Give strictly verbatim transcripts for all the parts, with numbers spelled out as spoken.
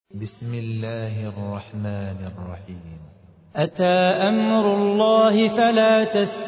بسم الله الرحمن الرحيم. أتى أمر الله فلا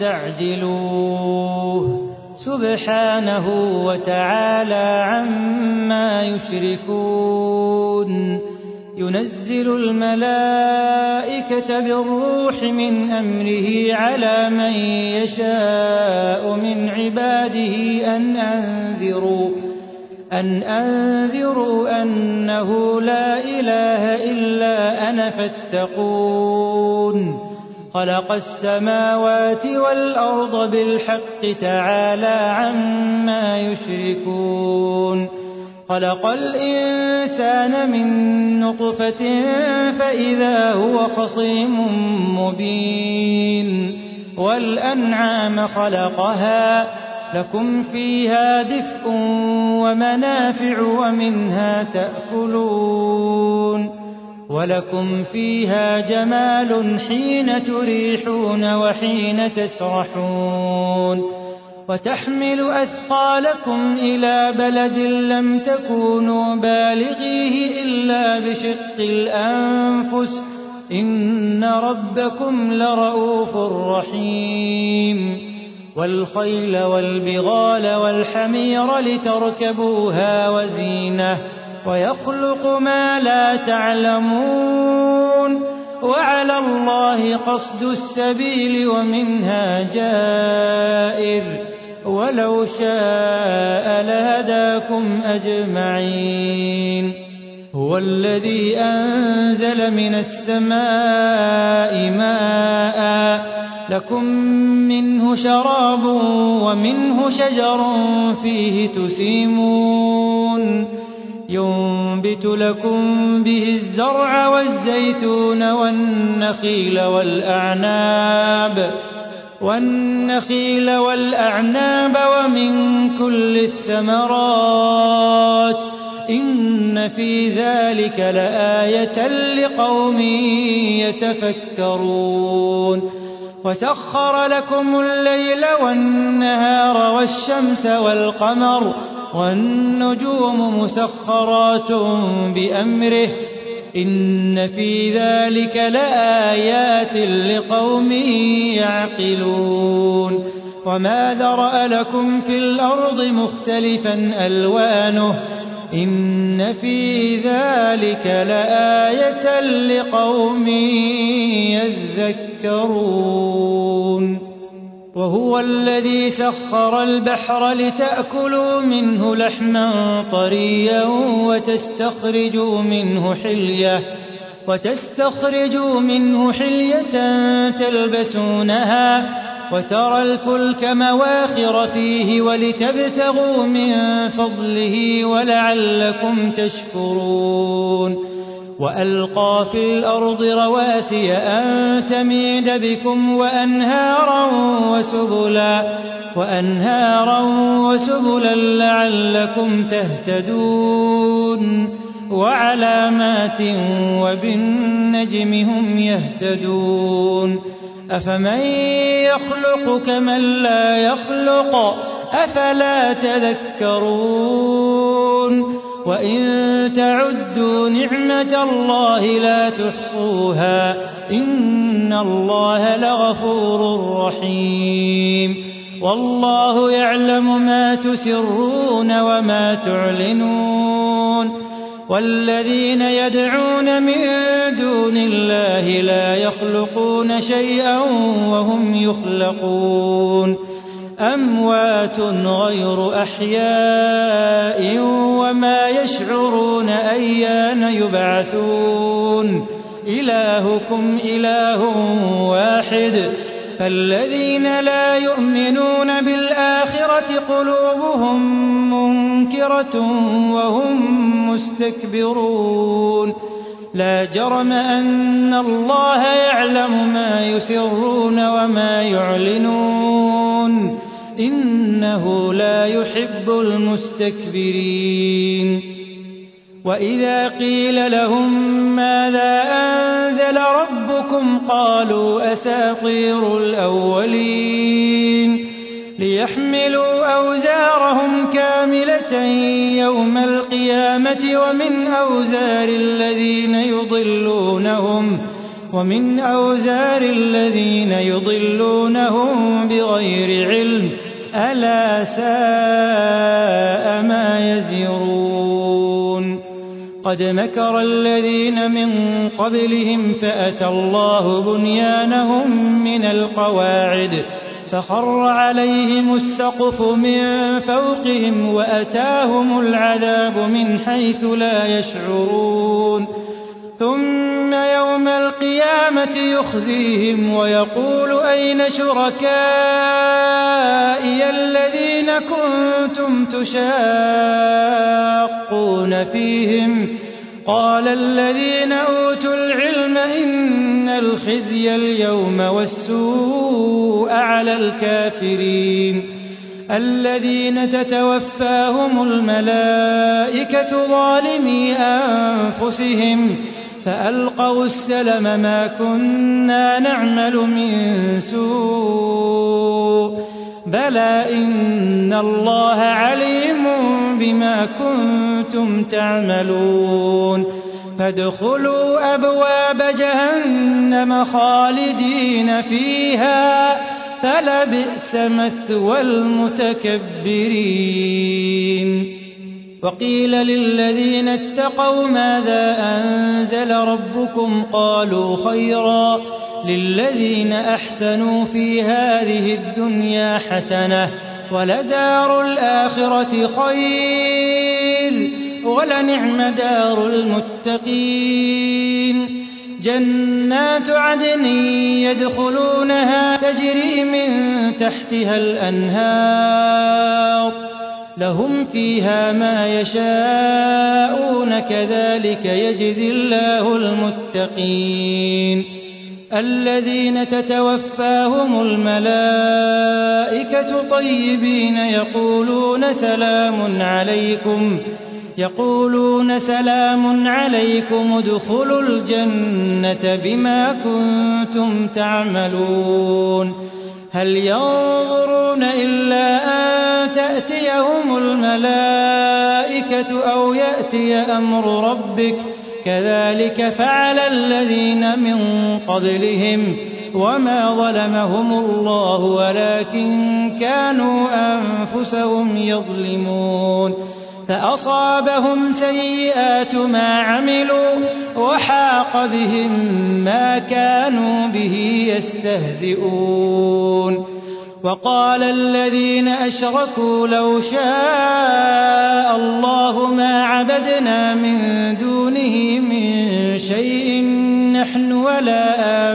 تستعجلوه سبحانه وتعالى عما يشركون. ينزل الملائكة بالروح من أمره على من يشاء من عباده أن أنذروا أن أنذروا أنه لا إله إلا أنا فاتقون. خلق السماوات والأرض بالحق تعالى عما يشركون. خلق الإنسان من نطفة فإذا هو خصيم مبين. والأنعام خلقها لكم فيها دفء ومنافع ومنها تأكلون. ولكم فيها جمال حين تريحون وحين تسرحون. وتحمل أثقالكم إلى بلد لم تكونوا بالغيه إلا بشق الأنفس إن ربكم لرءوف رحيم. والخيل والبغال والحمير لتركبوها وزينة ويخلق ما لا تعلمون. وعلى الله قصد السبيل ومنها جائر ولو شاء لهداكم أجمعين. هو الذي أنزل من السماء ماء لكم منه شراب ومنه شجر فيه تسيمون. ينبت لكم به الزرع والزيتون والنخيل والأعناب والنخيل والأعناب ومن كل الثمرات إن في ذلك لآية لقوم يتفكرون. وسخر لكم الليل والنهار والشمس والقمر والنجوم مسخرات بأمره إن في ذلك لآيات لقوم يعقلون. وما ذرأ لكم في الأرض مختلفا ألوانه إن في ذلك لآية لقوم يذكرون. وهو الذي سخر البحر لتأكلوا منه لحما طريا وتستخرجوا منه حلية وتستخرجوا منه حلية تلبسونها وترى الفلك مواخر فيه ولتبتغوا من فضله ولعلكم تشكرون. وألقى في الأرض رواسي أن تميد بكم وأنهارا وسبلا وأنهارا وسبلا لعلكم تهتدون. وعلامات وبالنجم هم يهتدون. أفمن يخلق كمن لا يخلق أفلا تذكرون. وإن تعدوا نعمة الله لا تحصوها إن الله لغفور رحيم. والله يعلم ما تسرون وما تعلنون. والذين يدعون من دون الله لا يخلقون شيئا وهم يخلقون. أموات غير أحياء وما يشعرون أيان يبعثون. إلهكم إله واحد فالذين لا يؤمنون بالآخرة قلوبهم منكرة وهم مستكبرون. لا جرم أن الله يعلم ما يسرون وما يعلنون إنه لا يحب المستكبرين. وإذا قيل لهم ماذا أنزل ربكم قالوا أساطير الأولين. ليحملوا أوزارهم أجورهم كاملة يوم القيامة ومن أوزار الذين يضلونهم ومن أوزار الذين يضلونهم بغير علم ألا ساء ما يزرون قد مكر الذين من قبلهم فأتى الله بنيانهم من القواعد فخر عليهم السقف من فوقهم وأتاهم العذاب من حيث لا يشعرون ثم يوم القيامة يخزيهم ويقول أين شركائي الذين كنتم تشاقون فيهم قال الذين أوتوا العلم إن الخزي اليوم والسوء على الكافرين الذين تتوفاهم الملائكة ظالمي أنفسهم فألقوا السلم ما كنا نعمل من سوء بلى إن الله عليم بما كنتم تعملون فادخلوا أبواب جهنم خالدين فيها فلبئس مثوى المتكبرين وقيل للذين اتقوا ماذا أنزل ربكم قالوا خيرا للذين أحسنوا في هذه الدنيا حسنة ولدار الآخرة خير ولنعم دار المتقين جنات عدن يدخلونها تجري من تحتها الأنهار لهم فيها ما يشاءون كذلك يجزي الله المتقين الذين تتوفاهم الملائكة طيبين يقولون سلام عليكم يقولون سلام عليكم ادخلوا الجنة بما كنتم تعملون هل ينظرون إلا أن تأتيهم الملائكة أو يأتي أمر ربك كذلك فعل الذين من قبلهم وما ظلمهم الله ولكن كانوا أنفسهم يظلمون فأصابهم سيئات ما عملوا وحاق بهم ما كانوا به يستهزئون وقال الذين أشركوا لو شاء الله ما عبدنا من دونه من شيء نحن ولا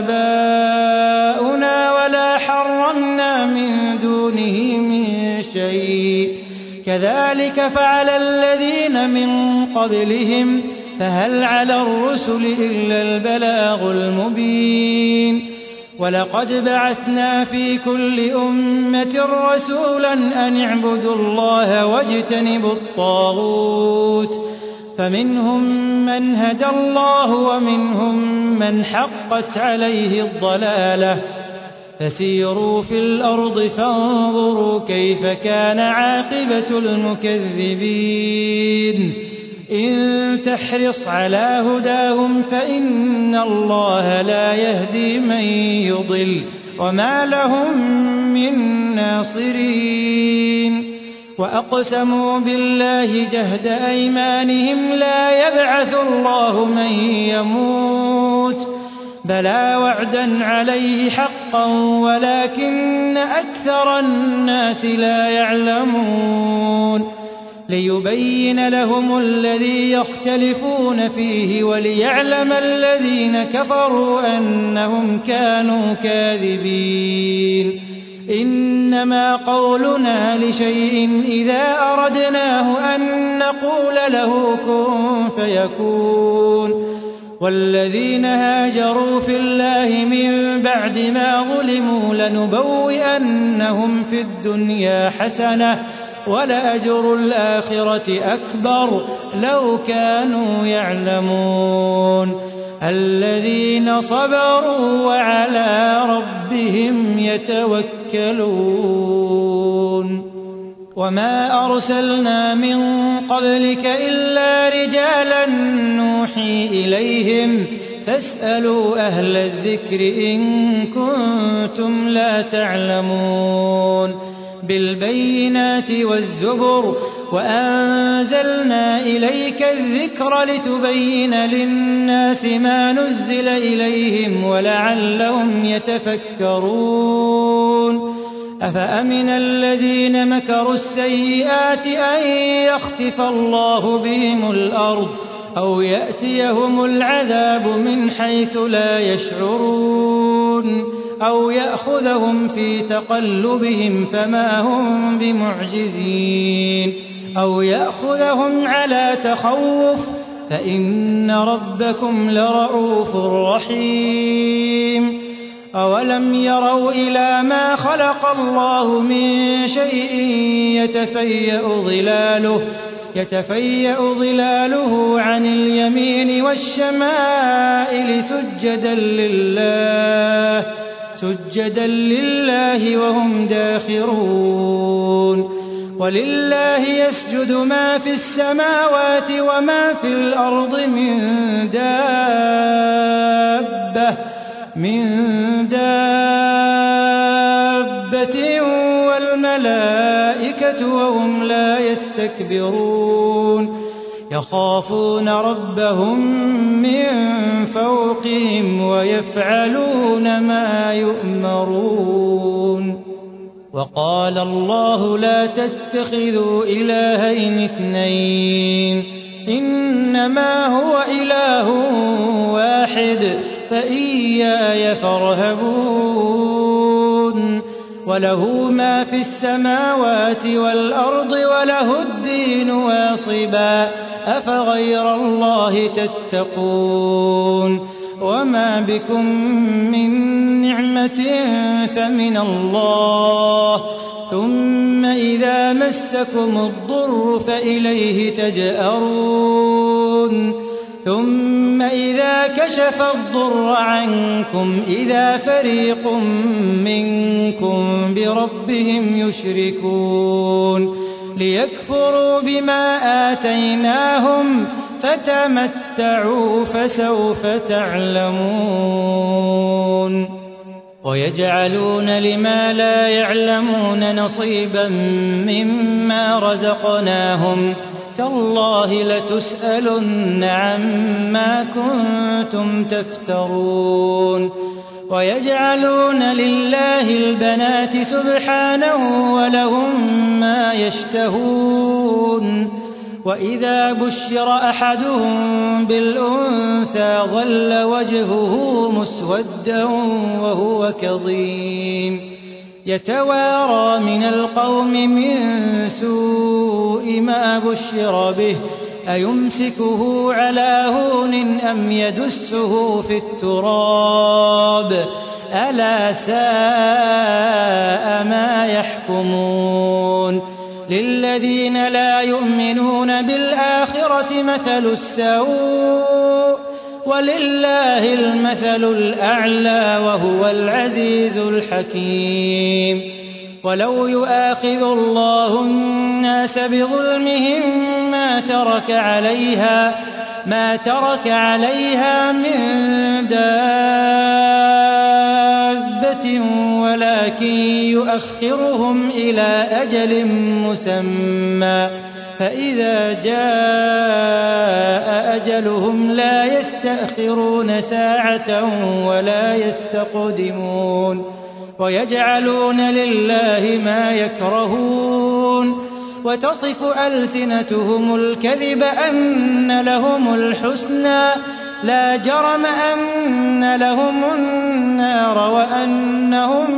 آباؤنا ولا حرمنا من دونه من شيء كذلك فعل الذين من قبلهم فهل على الرسل إلا البلاغ المبين ولقد بعثنا في كل أمة رسولا أن اعبدوا الله واجتنبوا الطاغوت فمنهم من هدى الله ومنهم من حقت عليه الضلالة فسيروا في الأرض فانظروا كيف كان عاقبة المكذبين إن تحرص على هداهم فإن الله لا يهدي من يضل وما لهم من ناصرين وأقسموا بالله جهد أيمانهم لا يبعث الله من يموت بلى وعدا عليه حقا ولكن أكثر الناس لا يعلمون ليبين لهم الذي يختلفون فيه وليعلم الذين كفروا أنهم كانوا كاذبين إنما قولنا لشيء إذا أردناه أن نقول له كن فيكون والذين هاجروا في الله من بعد ما ظلموا لنبوئنهم في الدنيا حسنة ولأجر الآخرة أكبر لو كانوا يعلمون الذين صبروا وعلى ربهم يتوكلون وما أرسلنا من قبلك إلا رجالا نوحي إليهم فاسألوا أهل الذكر إن كنتم لا تعلمون بالبينات والزبر وأنزلنا إليك الذكر لتبين للناس ما نزل إليهم ولعلهم يتفكرون أفأمن الذين مكروا السيئات أن يخسف الله بهم الأرض أو يأتيهم العذاب من حيث لا يشعرون أو يأخذهم في تقلبهم فما هم بمعجزين أو يأخذهم على تخوف فإن ربكم لرءوف رحيم أولم يروا إلى ما خلق الله من شيء يتفيأ ظلاله يتفيأ ظلاله عن اليمين والشمائل سجدا لله سجدا لله وهم داخرون ولله يسجد ما في السماوات وما في الأرض من دابة من دابة والملائكة وهم لا يستكبرون يخافون ربهم من فوقهم ويفعلون ما يؤمرون وقال الله لا تتخذوا إلهين اثنين إنما هو إله واحد فإياي فارهبون وله ما في السماوات والأرض وله الدين واصبا أفغير الله تتقون وما بكم من نعمة فمن الله ثم إذا مسكم الضر فإليه تجأرون ثم إذا كشف الضر عنكم إذا فريق منكم بربهم يشركون ليكفروا بما آتيناهم فتمتعوا فسوف تعلمون ويجعلون لما لا يعلمون نصيبا مما رزقناهم تالله لتسألن عما كنتم تفترون ويجعلون لله البنات سبحانه ولهم ما يشتهون وإذا بشر أحدهم بالأنثى ظل وجهه مسودا وهو كظيم يتوارى من القوم من سوء ما بشر به أيمسكه على هون أم يدسه في التراب ألا ساء ما يحكمون للذين لا يؤمنون بالآخرة مثل السوء ولله المثل الأعلى وهو العزيز الحكيم ولو يؤاخذ الله الناس بظلمهم ما ترك عليها ما ترك عليها من دابة ولكن يؤخرهم إلى أجل مسمى فإذا جاء أجلهم لا يستأخرون ساعة ولا يستقدمون ويجعلون لله ما يكرهون وتصف ألسنتهم الكذب أن لهم الحسنى لا جرم أن لهم النار وأنهم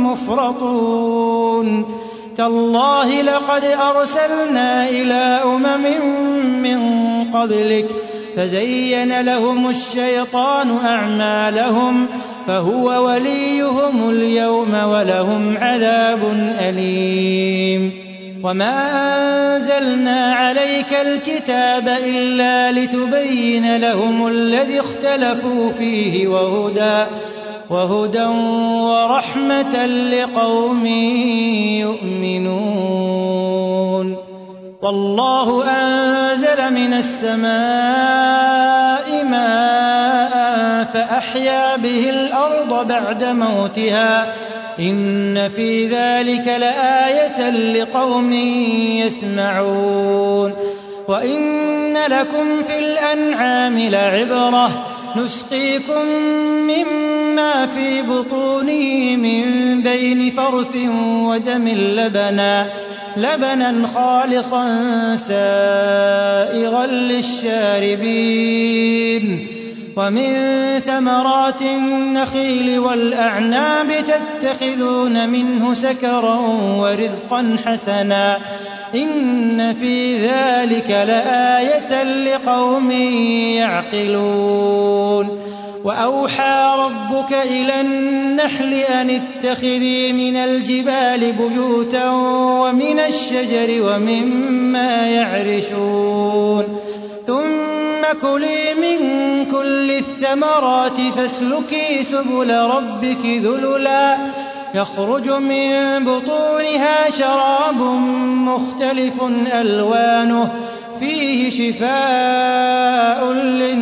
مفرطون تالله لقد أرسلنا إلى أمم من قبلك فزين لهم الشيطان أعمالهم فهو وليهم اليوم ولهم عذاب أليم وما أنزلنا عليك الكتاب إلا لتبين لهم الذي اختلفوا فيه وهدى وهدى ورحمة لقوم يؤمنون والله أنزل من السماء ماء فأحيا به الأرض بعد موتها إن في ذلك لآية لقوم يسمعون وإن لكم في الأنعام لعبرة نسقيكم مما في بطونه من بين فرث ودم لبنا لبنا خالصا سائغا للشاربين ومن ثمرات النخيل والأعناب تتخذون منه سكرا ورزقا حسنا إن في ذلك لآية لقوم يعقلون وأوحى ربك إلى النحل أن اتخذي من الجبال بيوتا ومن الشجر ومما يعرشون ثم كلي من كل الثمرات فاسلكي سبل ربك ذللا يخرج من بطونها شراب مختلف ألوانه فيه شفاء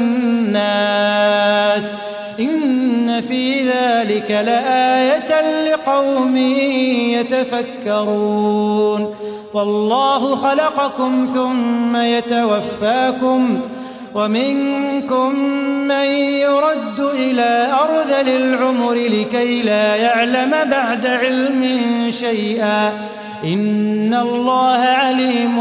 للناس إن في ذلك لآية لقوم يتفكرون والله خلقكم ثم يتوفاكم ومنكم من يرد إلى أرذل العمر لكي لا يعلم بعد علم شيئا إن الله عليم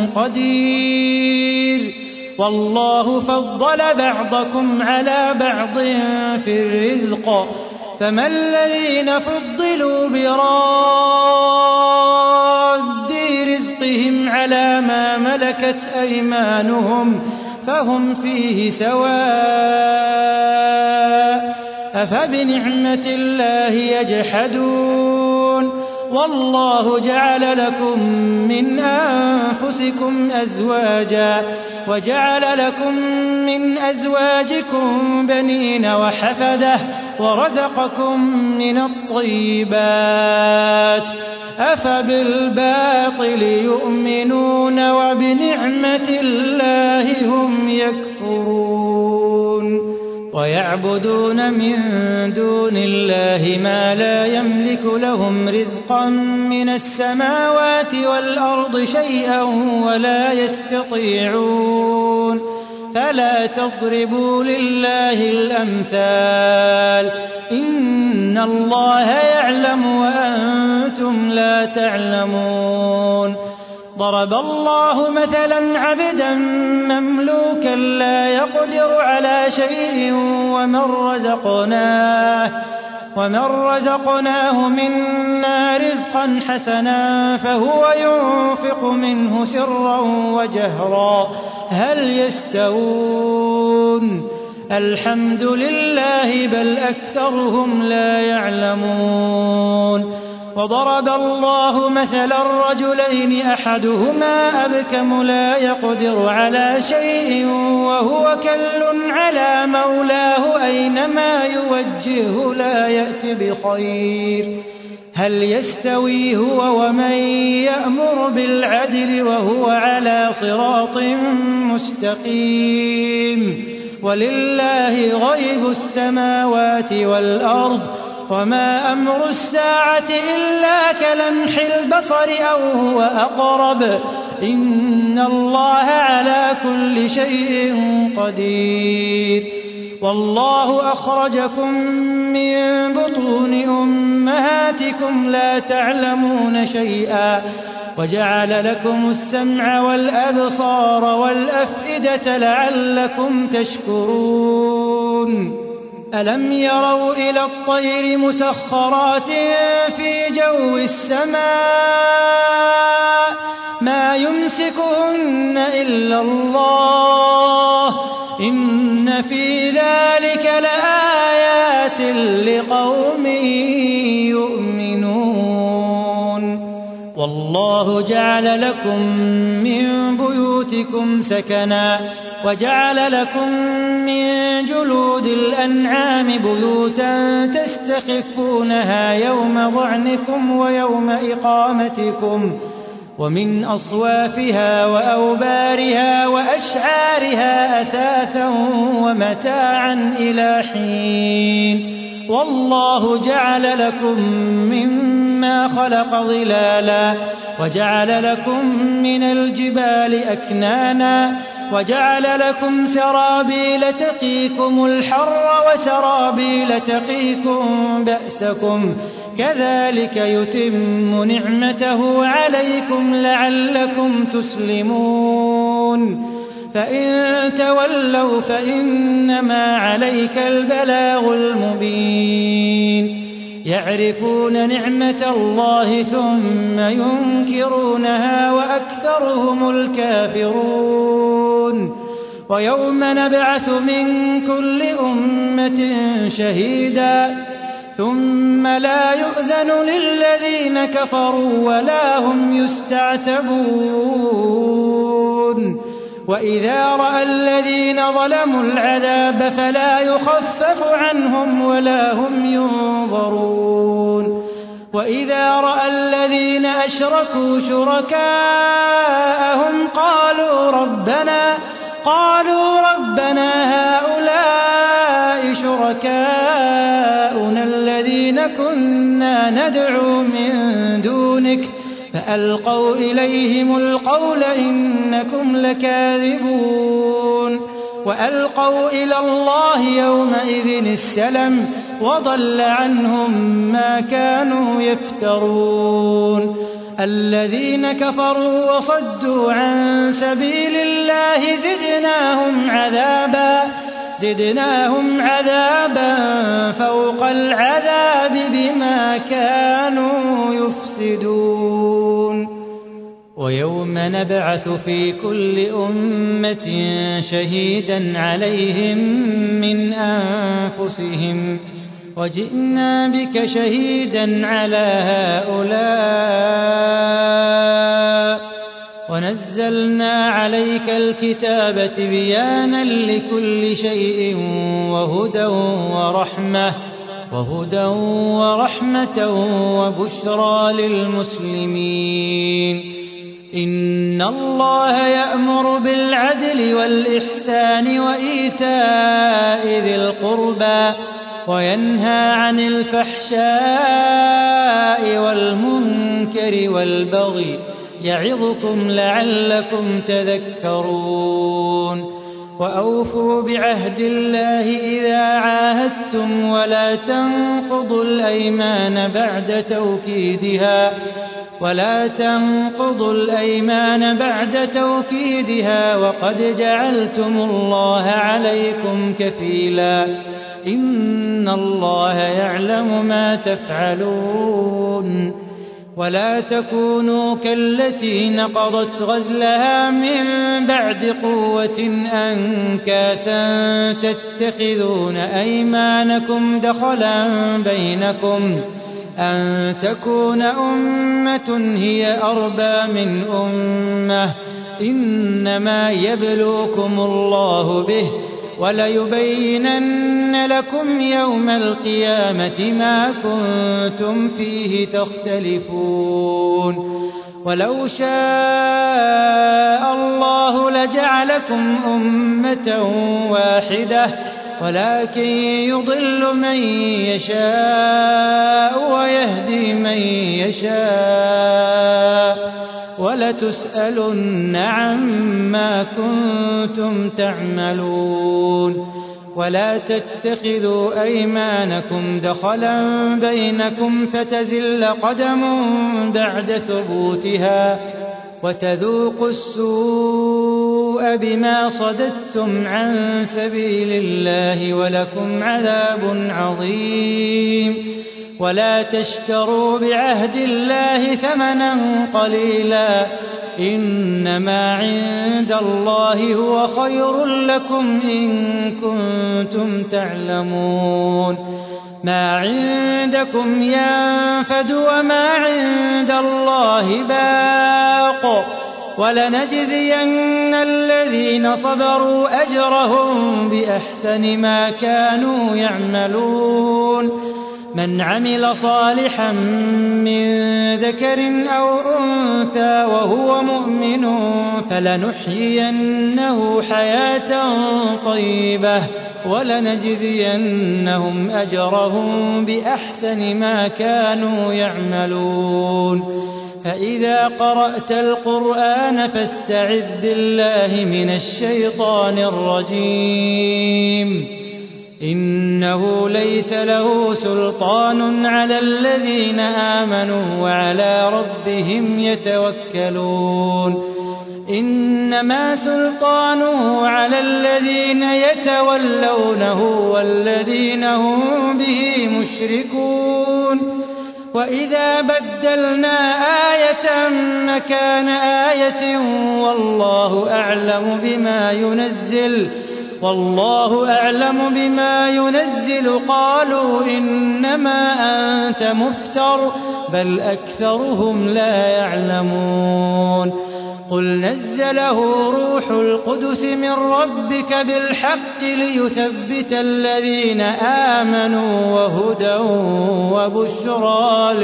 قدير والله فضل بعضكم على بعض في الرزق فما الذين فضلوا براد رزقهم على ما ملكت أيمانهم فهم فيه سواء أفبنعمة الله يجحدون والله جعل لكم من أنفسكم أزواجا وجعل لكم من أزواجكم بنين وحفدة ورزقكم من الطيبات أفبالباطل يؤمنون وبنعمة الله هم يكفرون ويعبدون من دون الله ما لا يملك لهم رزقا من السماوات والأرض شيئا ولا يستطيعون فلا تضربوا لله الأمثال إن الله يعلم وأنتم لا تعلمون ضرب الله مثلا عبدا مملوكا لا يقدر على شيء ومن رزقناه ومن رزقناه منا رزقا حسنا فهو ينفق منه سرا وجهرا هل يستوون الحمد لله بل أكثرهم لا يعلمون وضرب الله مثلا رجلين أحدهما أبكم لا يقدر على شيء وهو كل على مولاه أينما يوجهه لا يأت بخير هل يستوي هو ومن يأمر بالعدل وهو على صراط مستقيم ولله غيب السماوات والأرض وما أمر الساعة إلا كلمح البصر أو هو أقرب إن الله على كل شيء قدير والله أخرجكم من بطون أمهاتكم لا تعلمون شيئا وجعل لكم السمع والأبصار والأفئدة لعلكم تشكرون ألم يروا إلى الطير مسخرات في جو السماء ما يمسكهن إلا الله إن في ذلك لآيات لقوم يؤمنون والله جعل لكم من بيوتكم سكنا وجعل لكم من جلود الأنعام بيوتا تستخفونها يوم ظعنكم ويوم إقامتكم ومن أصوافها وأوبارها وأشعارها أثاثا ومتاعا إلى حين والله جعل لكم مما خلق ظلالا وجعل لكم من الجبال أكنانا وجعل لكم سرابيل تقيكم الحر وسرابيل تقيكم بأسكم كذلك يتم نعمته عليكم لعلكم تسلمون فإن تولوا فإنما عليك البلاغ المبين يعرفون نعمة الله ثم ينكرونها وأكثرهم الكافرون ويوم نبعث من كل أمة شهيدا ثم لا يؤذن للذين كفروا ولا هم يستعتبون وإذا رأى الذين ظلموا العذاب فلا يخفف عنهم ولا هم ينظرون وإذا رأى الذين أشركوا شركاءهم قالوا ربنا قالوا ربنا هؤلاء شركاؤنا الذين كنا ندعو من دونك فألقوا إليهم القول إنكم لكاذبون وألقوا إلى الله يومئذ السلم وضل عنهم ما كانوا يفترون الذين كفروا وصدوا عن سبيل الله زدناهم عذابا زدناهم عذابا فوق العذاب بما كانوا يفسدون ويوم نبعث في كل أمة شهيدا عليهم من أنفسهم وجئنا بك شهيدا على هؤلاء ونزلنا عليك الكتاب بيانا لكل شيء وهدى ورحمة وهدى ورحمة وبشرى للمسلمين إن الله يأمر بالعدل والإحسان وإيتاء ذي القربى وينهى عن الفحشاء والمنكر والبغي يعظكم لعلكم تذكرون وأوفوا بعهد الله إذا عاهدتم ولا تنقضوا الأيمان بعد توكيدها ولا تنقضوا الأيمان بعد توكيدها وقد جعلتم الله عليكم كفيلا إن الله يعلم ما تفعلون ولا تكونوا كالتي نقضت غزلها من بعد قوة أنكاثا تتخذون أيمانكم دخلا بينكم أن تكون أمة هي أربى من أمة إنما يبلوكم الله به وليبينن لكم يوم القيامة ما كنتم فيه تختلفون ولو شاء الله لجعلكم أمة واحدة ولكن يضل من يشاء ويهدي من يشاء ولتسألن عما كنتم تعملون ولا تتخذوا أيمانكم دخلا بينكم فتزل قدم بعد ثبوتها وتذوقوا السوء بما صددتم عن سبيل الله ولكم عذاب عظيم ولا تشتروا بعهد الله ثمنا قليلا إنما عند الله هو خير لكم إن كنتم تعلمون ما عندكم ينفد وما عند الله باق ولنجزين الذين صبروا أجرهم بأحسن ما كانوا يعملون من عمل صالحا من ذكر أو أنثى وهو مؤمن فلنحيينه حياة طيبة ولنجزينهم أجرهم بأحسن ما كانوا يعملون فإذا قرأت القرآن فاستعذ بالله من الشيطان الرجيم إنه ليس له سلطان على الذين آمنوا وعلى ربهم يتوكلون إنما سلطانه على الذين يتولونه والذين هم به مشركون وإذا بدلنا آية مكان آية والله أعلم بما ينزل والله أعلم بما ينزل قالوا إنما أنت مفتر بل أكثرهم لا يعلمون قل نزله روح القدس من ربك بالحق ليثبت الذين آمنوا وهدى وبشرى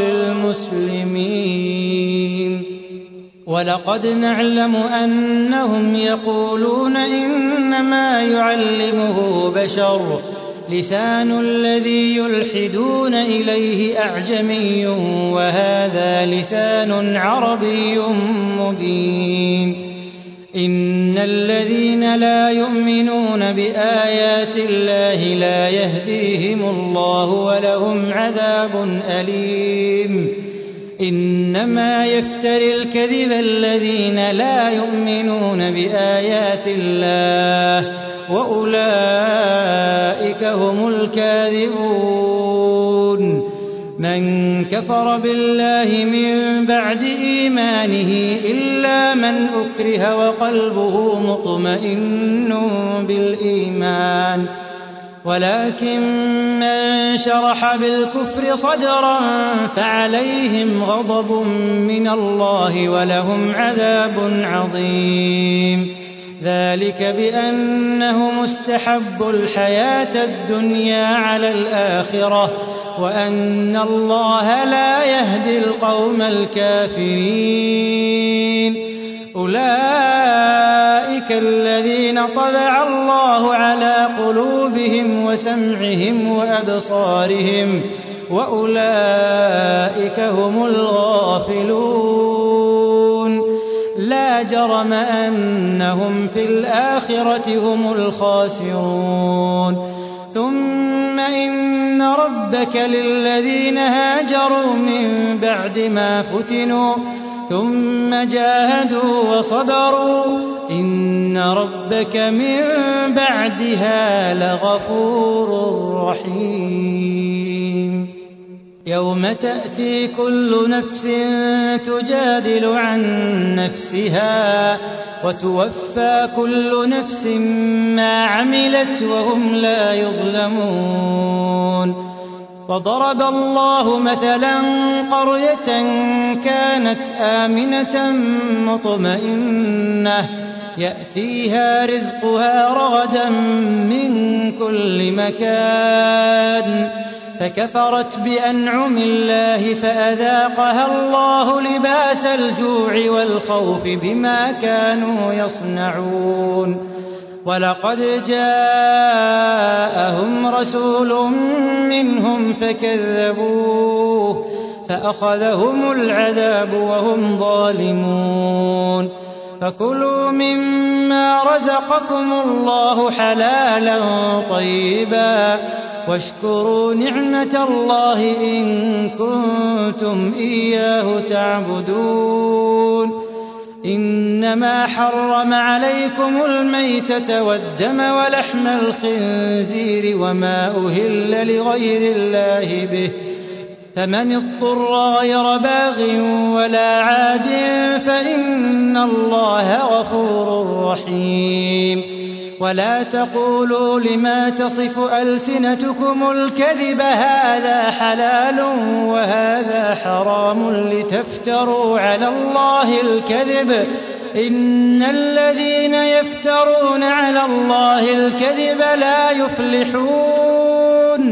للمسلمين ولقد نعلم أنهم يقولون إنما يعلمه بشر لسان الذي يلحدون إليه أعجمي وهذا لسان عربي مبين إن الذين لا يؤمنون بآيات الله لا يهديهم الله ولهم عذاب أليم إنما يفتري الكذب الذين لا يؤمنون بآيات الله وأولئك هم الكاذبون من كفر بالله من بعد إيمانه إلا من أكره وقلبه مطمئن بالإيمان ولكن من شرح بالكفر صدرا فعليهم غضب من الله ولهم عذاب عظيم ذلك بأنهم استحبوا الحياة الدنيا على الآخرة وأن الله لا يهدي القوم الكافرين أولئك الذين طبع الله على قلوبهم وسمعهم وأبصارهم وأولئك هم الغافلون لا جرم أنهم في الآخرة هم الخاسرون ثم إن ربك للذين هاجروا من بعد ما فتنوا ثم جاهدوا وصبروا إن ربك من بعدها لغفور رحيم يوم تأتي كل نفس تجادل عن نفسها وتوفى كل نفس ما عملت وهم لا يظلمون وضرب الله مثلا قرية كانت آمنة مطمئنة يأتيها رزقها رغدا من كل مكان فكفرت بأنعم الله فأذاقها الله لباس الجوع والخوف بما كانوا يصنعون ولقد جاءهم رسول منهم فكذبوه فأخذهم العذاب وهم ظالمون فكلوا مما رزقكم الله حلالا طيبا واشكروا نعمة الله إن كنتم إياه تعبدون إنما حرم عليكم الميتة والدم ولحم الخنزير وما أهل لغير الله به فمن اضطر غير باغ ولا عاد فإن الله غفور رحيم ولا تقولوا لما تصف ألسنتكم الكذب هذا حلال وهذا حرام لتفتروا على الله الكذب إن الذين يفترون على الله الكذب لا يفلحون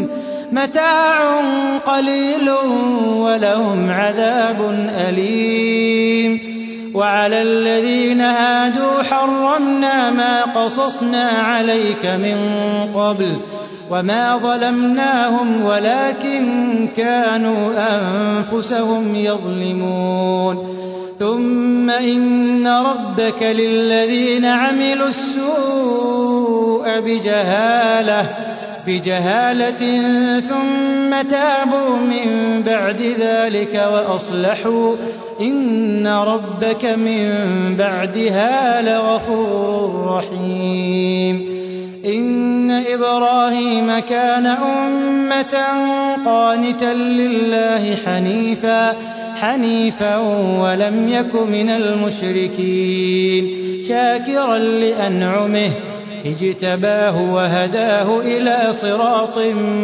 متاع قليل ولهم عذاب أليم. وعلى الذين هادوا حرمنا ما قصصنا عليك من قبل وما ظلمناهم ولكن كانوا أنفسهم يظلمون. ثم إن ربك للذين عملوا السوء بجهالة بجهالة ثم تابوا من بعد ذلك وأصلحوا إن ربك من بعدها لغفور رحيم. إن إبراهيم كان أمة قانتا لله حنيفا حنيفا ولم يك من المشركين شاكرا لأنعمه اجتباه وهداه إلى صراط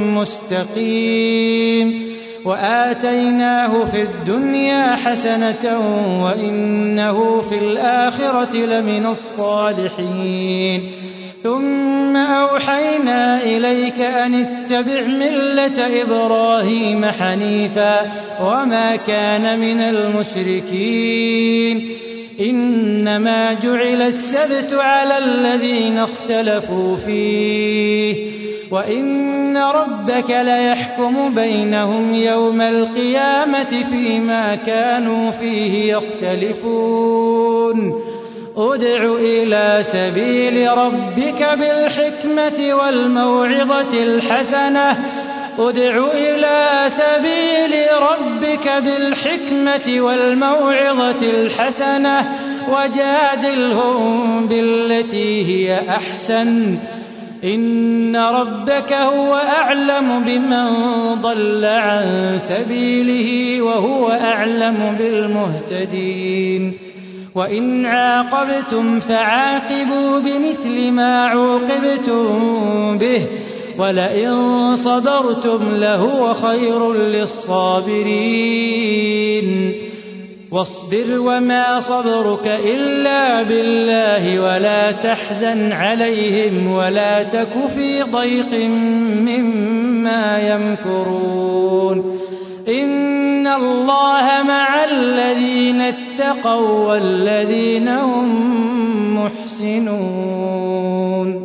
مستقيم. وآتيناه في الدنيا حسنة وإنه في الآخرة لمن الصالحين. ثم أوحينا إليك أن اتبع ملة إبراهيم حنيفا وما كان من المشركين. إنما جعل السبت على الذين اختلفوا فيه وإن ربك ليحكم بينهم يوم القيامة فيما كانوا فيه يختلفون. ادع إلى سبيل ربك بالحكمة والموعظة الحسنة ادع إلى سبيل ربك بالحكمة والموعظة الحسنة وجادلهم بالتي هي أحسن إن ربك هو أعلم بمن ضل عن سبيله وهو أعلم بالمهتدين. وإن عاقبتم فعاقبوا بمثل ما عوقبتم به ولئن صبرتم لهو خير للصابرين. واصبر وما صبرك إلا بالله ولا تحزن عليهم ولا تك في ضيق مما يمكرون. إن الله مع الذين اتقوا والذين هم محسنون.